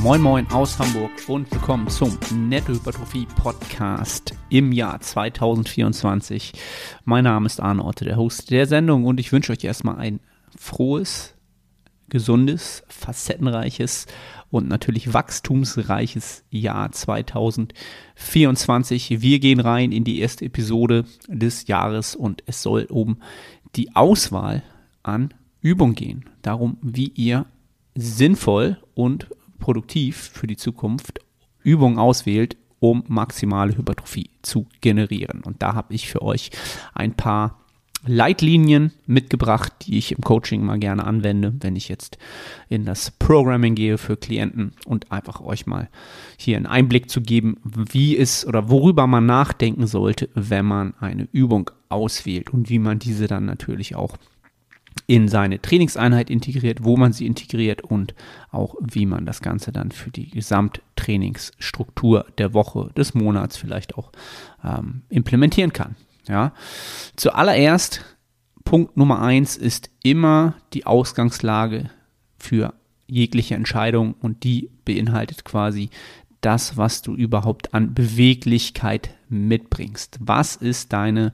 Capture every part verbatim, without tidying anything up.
Moin Moin aus Hamburg und willkommen zum Nettohypertrophie Podcast im Jahr zwanzig vierundzwanzig. Mein Name ist Arne Otte, der Host der Sendung, und ich wünsche euch erstmal ein frohes, gesundes, facettenreiches und natürlich wachstumsreiches Jahr zwanzig vierundzwanzig. Wir gehen rein in die erste Episode des Jahres und es soll um die Auswahl an Übungen gehen. Darum, wie ihr sinnvoll und produktiv für die Zukunft Übungen auswählt, um maximale Hypertrophie zu generieren. Und da habe ich für euch ein paar Leitlinien mitgebracht, die ich im Coaching mal gerne anwende, wenn ich jetzt in das Programming gehe für Klienten, und einfach euch mal hier einen Einblick zu geben, wie es oder worüber man nachdenken sollte, wenn man eine Übung auswählt und wie man diese dann natürlich auch in seine Trainingseinheit integriert, wo man sie integriert und auch wie man das Ganze dann für die Gesamttrainingsstruktur der Woche, des Monats vielleicht auch ähm, implementieren kann. Ja. Zuallererst, Punkt Nummer eins ist immer die Ausgangslage für jegliche Entscheidung, und die beinhaltet quasi das, was du überhaupt an Beweglichkeit mitbringst. Was ist deine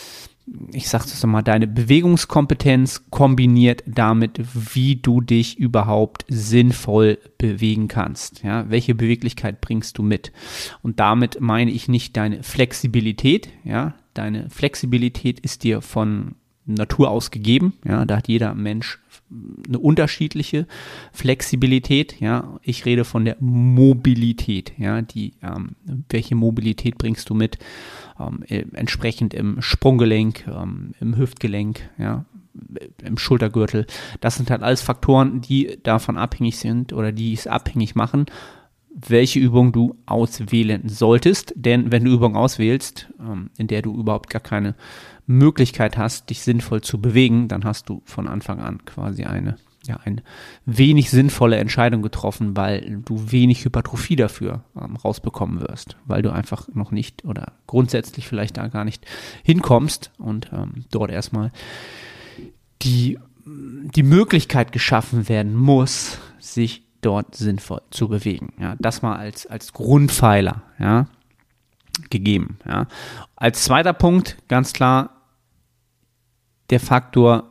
ich sage es mal, deine Bewegungskompetenz kombiniert damit, wie du dich überhaupt sinnvoll bewegen kannst. Ja, welche Beweglichkeit bringst du mit? Und damit meine ich nicht deine Flexibilität. Ja, deine Flexibilität ist dir von Natur aus gegeben. Ja, da hat jeder Mensch eine unterschiedliche Flexibilität. Ja, ich rede von der Mobilität. Ja, die, ähm, welche Mobilität bringst du mit? Ähm, entsprechend im Sprunggelenk, ähm, im Hüftgelenk, ja, im Schultergürtel. Das sind halt alles Faktoren, die davon abhängig sind oder die es abhängig machen, welche Übung du auswählen solltest. Denn wenn du Übungen auswählst, ähm, in der du überhaupt gar keine Möglichkeit hast, dich sinnvoll zu bewegen, dann hast du von Anfang an quasi eine ja, eine wenig sinnvolle Entscheidung getroffen, weil du wenig Hypertrophie dafür ähm, rausbekommen wirst, weil du einfach noch nicht oder grundsätzlich vielleicht da gar nicht hinkommst und ähm, dort erstmal die, die Möglichkeit geschaffen werden muss, sich dort sinnvoll zu bewegen. Ja, das mal als, als Grundpfeiler, ja, gegeben. Ja. Als zweiter Punkt, ganz klar, der Faktor,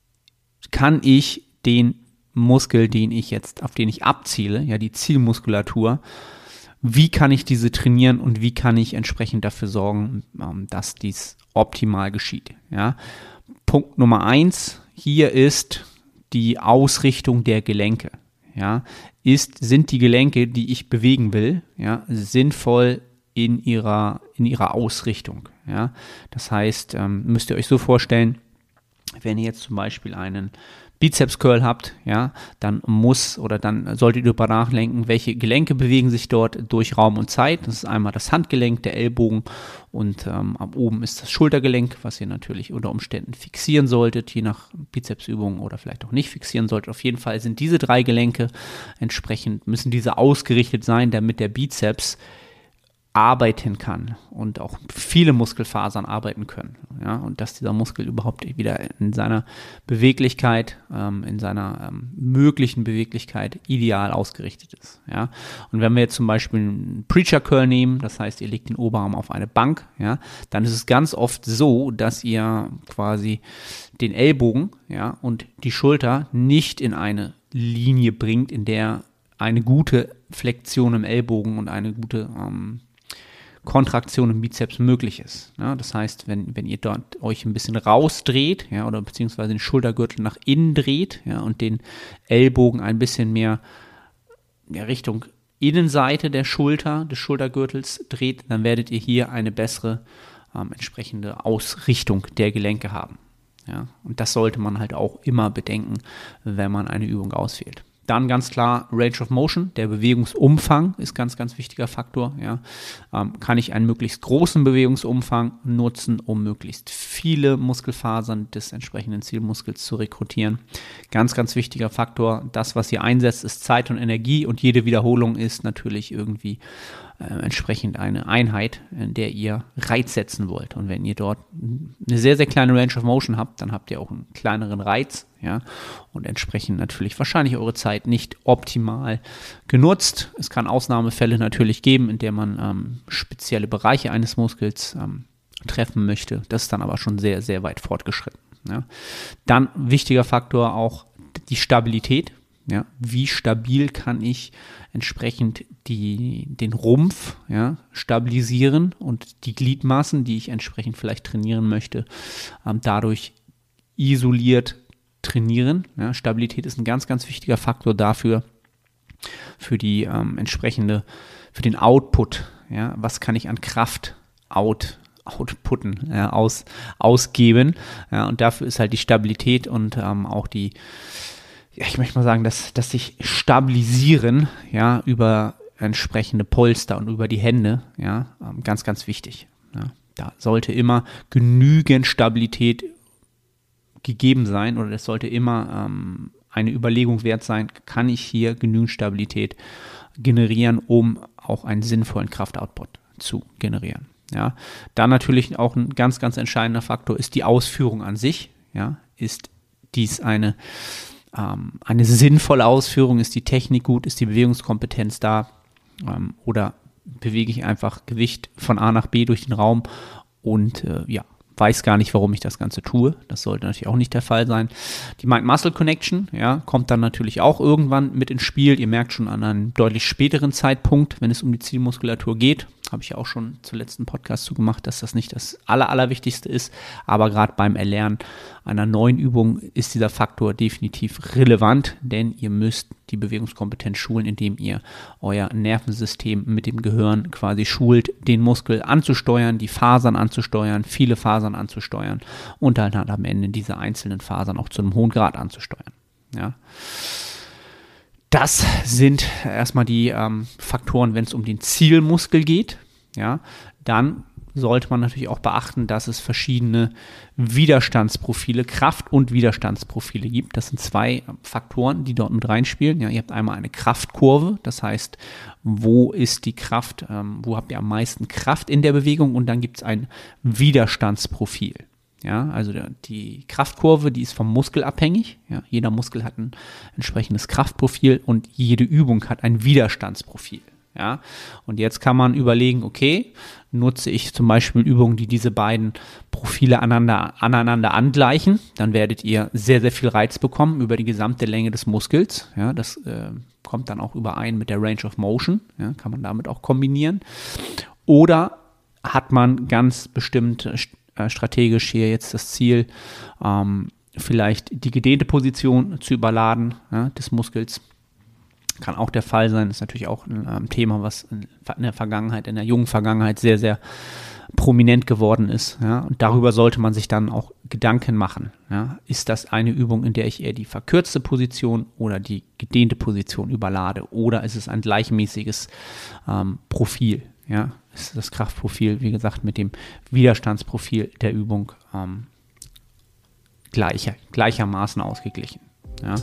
kann ich den Muskel, den ich jetzt, auf den ich abziele, ja, die Zielmuskulatur, wie kann ich diese trainieren und wie kann ich entsprechend dafür sorgen, dass dies optimal geschieht. Ja. Punkt Nummer eins hier ist die Ausrichtung der Gelenke. Ja. Ist, sind die Gelenke, die ich bewegen will, ja, sinnvoll in ihrer, in ihrer Ausrichtung. Ja. Das heißt, ähm, müsst ihr euch so vorstellen, wenn ihr jetzt zum Beispiel einen Bizeps-Curl habt, ja, dann muss oder dann solltet ihr darüber nachdenken, welche Gelenke bewegen sich dort durch Raum und Zeit. Das ist einmal das Handgelenk, der Ellbogen, und ähm, ab oben ist das Schultergelenk, was ihr natürlich unter Umständen fixieren solltet, je nach Bizepsübung, oder vielleicht auch nicht fixieren solltet. Auf jeden Fall sind diese drei Gelenke entsprechend, müssen diese ausgerichtet sein, damit der Bizeps arbeiten kann und auch viele Muskelfasern arbeiten können, ja, und dass dieser Muskel überhaupt wieder in seiner Beweglichkeit, ähm, in seiner ähm, möglichen Beweglichkeit ideal ausgerichtet ist, ja. Und wenn wir jetzt zum Beispiel einen Preacher Curl nehmen, das heißt, ihr legt den Oberarm auf eine Bank, ja, dann ist es ganz oft so, dass ihr quasi den Ellbogen, ja, und die Schulter nicht in eine Linie bringt, in der eine gute Flexion im Ellbogen und eine gute ähm, Kontraktion im Bizeps möglich ist. Ja, das heißt, wenn, wenn ihr dort euch ein bisschen rausdreht, ja, oder beziehungsweise den Schultergürtel nach innen dreht, ja, und den Ellbogen ein bisschen mehr ja, Richtung Innenseite der Schulter, des Schultergürtels dreht, dann werdet ihr hier eine bessere ähm, entsprechende Ausrichtung der Gelenke haben. Ja, und das sollte man halt auch immer bedenken, wenn man eine Übung auswählt. Dann ganz klar Range of Motion, der Bewegungsumfang ist ganz, ganz wichtiger Faktor. Ja. Ähm, kann ich einen möglichst großen Bewegungsumfang nutzen, um möglichst viele Muskelfasern des entsprechenden Zielmuskels zu rekrutieren. Ganz, ganz wichtiger Faktor. Das, was ihr einsetzt, ist Zeit und Energie, und jede Wiederholung ist natürlich irgendwie äh, entsprechend eine Einheit, in der ihr Reiz setzen wollt. Und wenn ihr dort eine sehr, sehr kleine Range of Motion habt, dann habt ihr auch einen kleineren Reiz. ja, und entsprechend natürlich wahrscheinlich eure Zeit nicht optimal genutzt. Es kann Ausnahmefälle natürlich geben, in der man ähm, spezielle Bereiche eines Muskels ähm, treffen möchte. Das ist dann aber schon sehr, sehr weit fortgeschritten. Ja. Dann wichtiger Faktor auch die Stabilität. Ja. Wie stabil kann ich entsprechend die, den Rumpf ja, stabilisieren und die Gliedmaßen, die ich entsprechend vielleicht trainieren möchte, ähm, dadurch isoliert trainieren. Ja. Stabilität ist ein ganz, ganz wichtiger Faktor dafür, für die ähm, entsprechende, für den Output. Ja. Was kann ich an Kraft out Outputten ja, aus, ausgeben. Ja, und dafür ist halt die Stabilität und ähm, auch die, ja, ich möchte mal sagen, dass, dass sich stabilisieren, ja, über entsprechende Polster und über die Hände, ja, ähm, ganz, ganz wichtig. Ja. Da sollte immer genügend Stabilität gegeben sein oder es sollte immer ähm, eine Überlegung wert sein, kann ich hier genügend Stabilität generieren, um auch einen sinnvollen Kraftoutput zu generieren. Ja, dann natürlich auch ein ganz, ganz entscheidender Faktor ist die Ausführung an sich. Ja, ist dies eine, ähm, eine sinnvolle Ausführung? Ist die Technik gut? Ist die Bewegungskompetenz da? Ähm, oder bewege ich einfach Gewicht von A nach B durch den Raum und äh, ja, weiß gar nicht, warum ich das Ganze tue. Das sollte natürlich auch nicht der Fall sein. Die Mind-Muscle-Connection ja, kommt dann natürlich auch irgendwann mit ins Spiel. Ihr merkt schon an einem deutlich späteren Zeitpunkt, wenn es um die Zielmuskulatur geht, habe ich ja auch schon zum letzten Podcast zu gemacht, dass das nicht das Aller, Allerwichtigste ist, aber gerade beim Erlernen einer neuen Übung ist dieser Faktor definitiv relevant, denn ihr müsst die Bewegungskompetenz schulen, indem ihr euer Nervensystem mit dem Gehirn quasi schult, den Muskel anzusteuern, die Fasern anzusteuern, viele Fasern anzusteuern und dann halt am Ende diese einzelnen Fasern auch zu einem hohen Grad anzusteuern. Ja. Das sind erstmal die ähm, Faktoren, wenn es um den Zielmuskel geht. Ja, dann sollte man natürlich auch beachten, dass es verschiedene Widerstandsprofile, Kraft- und Widerstandsprofile gibt. Das sind zwei Faktoren, die dort mit reinspielen. Ja, ihr habt einmal eine Kraftkurve, das heißt, wo ist die Kraft, ähm, wo habt ihr am meisten Kraft in der Bewegung und dann gibt es ein Widerstandsprofil. Ja, also die Kraftkurve, die ist vom Muskel abhängig. Ja, jeder Muskel hat ein entsprechendes Kraftprofil und jede Übung hat ein Widerstandsprofil. Ja, und jetzt kann man überlegen, okay, nutze ich zum Beispiel Übungen, die diese beiden Profile aneinander, aneinander angleichen, dann werdet ihr sehr, sehr viel Reiz bekommen über die gesamte Länge des Muskels. Ja, das äh, kommt dann auch überein mit der Range of Motion. Ja, kann man damit auch kombinieren. Oder hat man ganz bestimmt strategisch hier jetzt das Ziel, ähm, vielleicht die gedehnte Position zu überladen ja, des Muskels. Kann auch der Fall sein, ist natürlich auch ein ähm, Thema, was in, in der Vergangenheit, in der jungen Vergangenheit sehr, sehr prominent geworden ist. Ja, und darüber sollte man sich dann auch Gedanken machen. Ja. Ist das eine Übung, in der ich eher die verkürzte Position oder die gedehnte Position überlade? Oder ist es ein gleichmäßiges ähm, Profil? Ja, ist das Kraftprofil, wie gesagt, mit dem Widerstandsprofil der Übung ähm, gleicher, gleichermaßen ausgeglichen. Ja.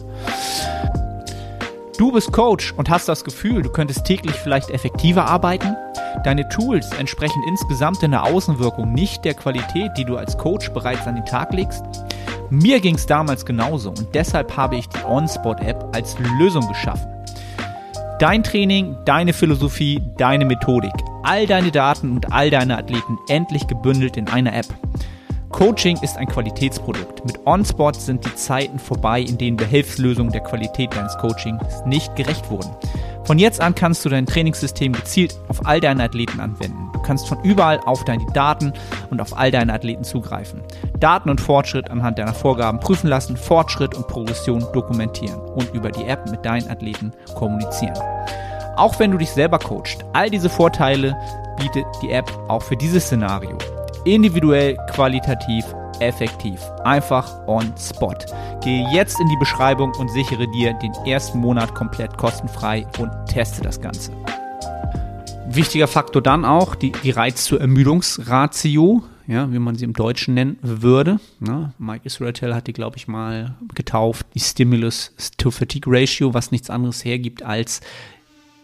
Du bist Coach und hast das Gefühl, du könntest täglich vielleicht effektiver arbeiten? Deine Tools entsprechen insgesamt in der Außenwirkung nicht der Qualität, die du als Coach bereits an den Tag legst? Mir ging es damals genauso und deshalb habe ich die OnSpot-App als Lösung geschaffen. Dein Training, deine Philosophie, deine Methodik, all deine Daten und all deine Athleten endlich gebündelt in einer App. Coaching ist ein Qualitätsprodukt. Mit OnSpot sind die Zeiten vorbei, in denen Behelfslösungen der Qualität deines Coachings nicht gerecht wurden. Von jetzt an kannst du dein Trainingssystem gezielt auf all deine Athleten anwenden. Du kannst von überall auf deine Daten und auf all deine Athleten zugreifen. Daten und Fortschritt anhand deiner Vorgaben prüfen lassen, Fortschritt und Progression dokumentieren und über die App mit deinen Athleten kommunizieren. Auch wenn du dich selber coachst, all diese Vorteile bietet die App auch für dieses Szenario. Individuell, qualitativ, effektiv. Einfach on spot. Gehe jetzt in die Beschreibung und sichere dir den ersten Monat komplett kostenfrei und teste das Ganze. Wichtiger Faktor dann auch die, die Reiz-zur-Ermüdungsratio, ja, wie man sie im Deutschen nennen würde. Ja, Mike Israetel hat die, glaube ich, mal getauft, die Stimulus-to-Fatigue-Ratio, was nichts anderes hergibt als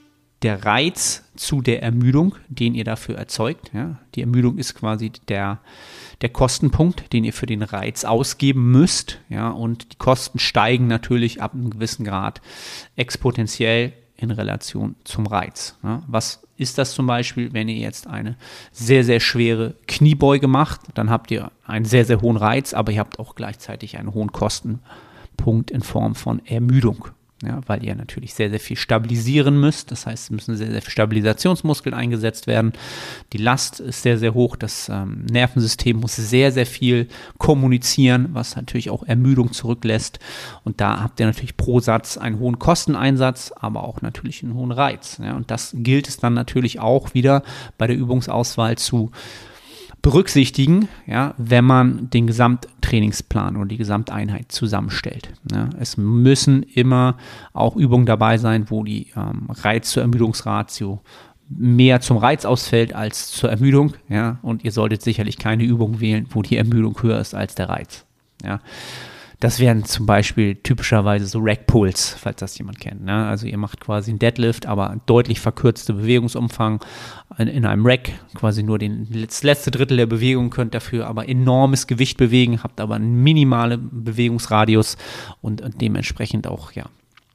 der Reiz zu der Ermüdung, den ihr dafür erzeugt. Ja? Die Ermüdung ist quasi der, der Kostenpunkt, den ihr für den Reiz ausgeben müsst. Ja? Und die Kosten steigen natürlich ab einem gewissen Grad exponentiell in Relation zum Reiz. Ja? Was ist das zum Beispiel, wenn ihr jetzt eine sehr, sehr schwere Kniebeuge macht? Dann habt ihr einen sehr, sehr hohen Reiz, aber ihr habt auch gleichzeitig einen hohen Kostenpunkt in Form von Ermüdung. Ja, weil ihr natürlich sehr, sehr viel stabilisieren müsst. Das heißt, es müssen sehr, sehr viele Stabilisationsmuskeln eingesetzt werden. Die Last ist sehr, sehr hoch. Das ähm, Nervensystem muss sehr, sehr viel kommunizieren, was natürlich auch Ermüdung zurücklässt. Und da habt ihr natürlich pro Satz einen hohen Kosteneinsatz, aber auch natürlich einen hohen Reiz. Ja, und das gilt es dann natürlich auch wieder bei der Übungsauswahl zu berücksichtigen, ja, wenn man den Gesamttrainingsplan oder die Gesamteinheit zusammenstellt. Ja. Es müssen immer auch Übungen dabei sein, wo die ähm, Reiz-zur-Ermüdungsratio mehr zum Reiz ausfällt als zur Ermüdung. Ja. Und ihr solltet sicherlich keine Übung wählen, wo die Ermüdung höher ist als der Reiz. Ja. Das wären zum Beispiel typischerweise so Rack-Pulls, falls das jemand kennt. Ne? Also ihr macht quasi einen Deadlift, aber deutlich verkürzte Bewegungsumfang in, in einem Rack, quasi nur den, das letzte Drittel der Bewegung, könnt dafür aber enormes Gewicht bewegen, habt aber einen minimalen Bewegungsradius und, und dementsprechend auch, ja,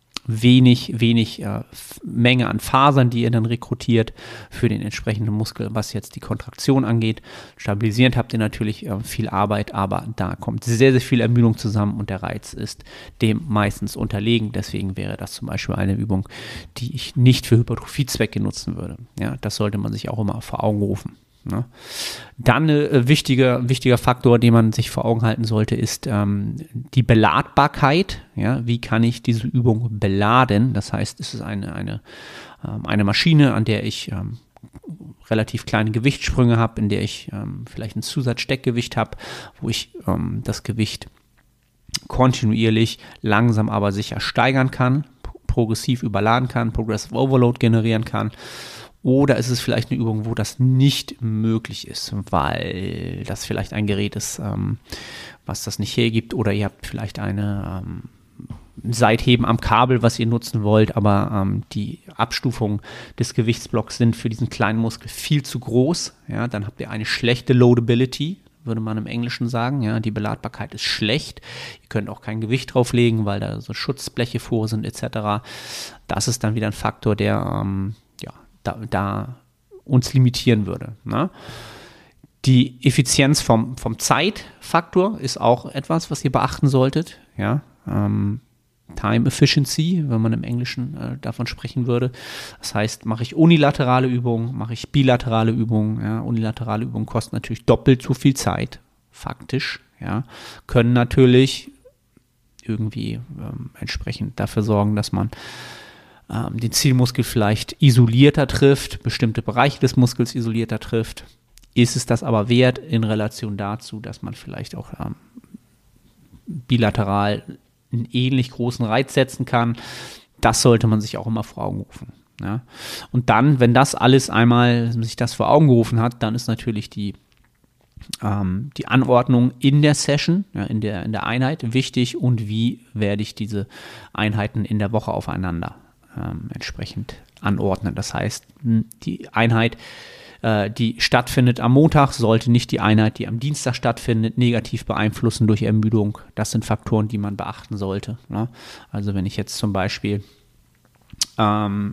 wenig, wenig äh, Menge an Fasern, die ihr dann rekrutiert für den entsprechenden Muskel, was jetzt die Kontraktion angeht. Stabilisierend habt ihr natürlich äh, viel Arbeit, aber da kommt sehr, sehr viel Ermüdung zusammen und der Reiz ist dem meistens unterlegen. Deswegen wäre das zum Beispiel eine Übung, die ich nicht für Hypertrophiezwecke nutzen würde. Ja, das sollte man sich auch immer vor Augen rufen. Ne? Dann ein äh, wichtiger, wichtiger Faktor, den man sich vor Augen halten sollte, ist ähm, die Beladbarkeit. Ja? Wie kann ich diese Übung beladen? Das heißt, es ist eine, eine, ähm, eine Maschine, an der ich ähm, relativ kleine Gewichtssprünge habe, in der ich ähm, vielleicht ein Zusatzsteckgewicht habe, wo ich ähm, das Gewicht kontinuierlich, langsam aber sicher steigern kann, progressiv überladen kann, Progressive Overload generieren kann. Oder ist es vielleicht eine Übung, wo das nicht möglich ist, weil das vielleicht ein Gerät ist, ähm, was das nicht hergibt, oder ihr habt vielleicht eine ähm, Seitheben am Kabel, was ihr nutzen wollt, aber ähm, die Abstufungen des Gewichtsblocks sind für diesen kleinen Muskel viel zu groß. Ja, dann habt ihr eine schlechte Loadability, würde man im Englischen sagen. Ja, die Beladbarkeit ist schlecht. Ihr könnt auch kein Gewicht drauflegen, weil da so Schutzbleche vor sind et cetera. Das ist dann wieder ein Faktor, der ähm, Da, da uns limitieren würde. Ne? Die Effizienz vom, vom Zeitfaktor ist auch etwas, was ihr beachten solltet. Ja? Ähm, Time Efficiency, wenn man im Englischen äh, davon sprechen würde. Das heißt, mache ich unilaterale Übungen, mache ich bilaterale Übungen. Ja? Unilaterale Übungen kosten natürlich doppelt so viel Zeit, faktisch. Ja? Können natürlich irgendwie ähm, entsprechend dafür sorgen, dass man den Zielmuskel vielleicht isolierter trifft, bestimmte Bereiche des Muskels isolierter trifft. Ist es das aber wert in Relation dazu, dass man vielleicht auch ähm, bilateral einen ähnlich großen Reiz setzen kann? Das sollte man sich auch immer vor Augen rufen. Ja? Und dann, wenn das alles einmal sich das vor Augen gerufen hat, dann ist natürlich die ähm, die Anordnung in der Session, ja, in der, in der Einheit wichtig, und wie werde ich diese Einheiten in der Woche aufeinander Ähm, entsprechend anordnen. Das heißt, die Einheit, äh, die stattfindet am Montag, sollte nicht die Einheit, die am Dienstag stattfindet, negativ beeinflussen durch Ermüdung. Das sind Faktoren, die man beachten sollte. Ne? Also wenn ich jetzt zum Beispiel ähm,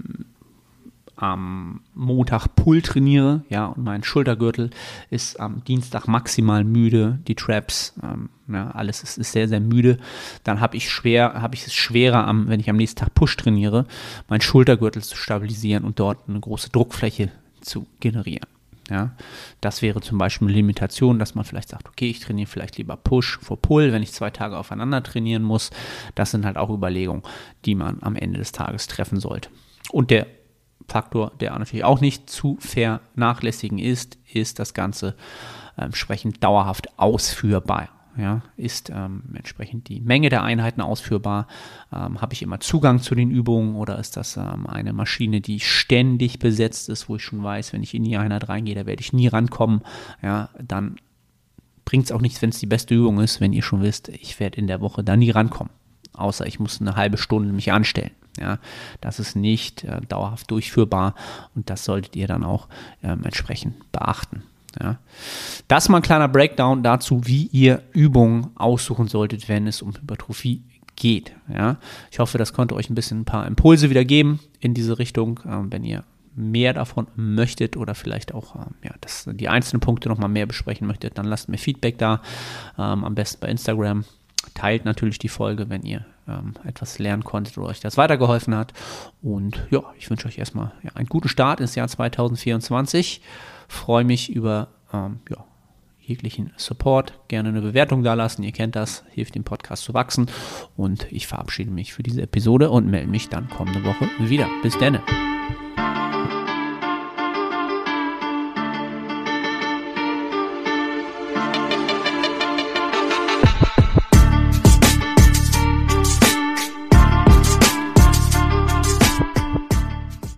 am Montag Pull trainiere, ja, und mein Schultergürtel ist am Dienstag maximal müde, die Traps, ähm, ja, alles ist, ist sehr, sehr müde, dann habe ich schwer, habe ich es schwerer, am, wenn ich am nächsten Tag Push trainiere, meinen Schultergürtel zu stabilisieren und dort eine große Druckfläche zu generieren. Ja, das wäre zum Beispiel eine Limitation, dass man vielleicht sagt, okay, ich trainiere vielleicht lieber Push vor Pull, wenn ich zwei Tage aufeinander trainieren muss. Das sind halt auch Überlegungen, die man am Ende des Tages treffen sollte. Und der Faktor, der natürlich auch nicht zu vernachlässigen ist, ist das Ganze äh, entsprechend dauerhaft ausführbar. Ja, ist ähm, entsprechend die Menge der Einheiten ausführbar? Ähm, habe ich immer Zugang zu den Übungen, oder ist das ähm, eine Maschine, die ständig besetzt ist, wo ich schon weiß, wenn ich in die Einheit reingehe, da werde ich nie rankommen? Ja, dann bringt es auch nichts, wenn es die beste Übung ist, wenn ihr schon wisst, ich werde in der Woche da nie rankommen. Außer ich muss eine halbe Stunde mich anstellen. Ja, das ist nicht äh, dauerhaft durchführbar und das solltet ihr dann auch ähm, entsprechend beachten. Ja. Das ist mal ein kleiner Breakdown dazu, wie ihr Übungen aussuchen solltet, wenn es um Hypertrophie geht. Ja. Ich hoffe, das konnte euch ein bisschen ein paar Impulse wieder geben in diese Richtung, ähm, wenn ihr mehr davon möchtet oder vielleicht auch ähm, ja, das, die einzelnen Punkte nochmal mehr besprechen möchtet, dann lasst mir Feedback da, ähm, am besten bei Instagram. Teilt natürlich die Folge, wenn ihr ähm, etwas lernen konntet oder euch das weitergeholfen hat. Und ja, ich wünsche euch erstmal ja, einen guten Start ins Jahr zwanzig vierundzwanzig. Freue mich über ähm, ja, jeglichen Support. Gerne eine Bewertung da lassen. Ihr kennt das, hilft dem Podcast zu wachsen. Und ich verabschiede mich für diese Episode und melde mich dann kommende Woche wieder. Bis dann.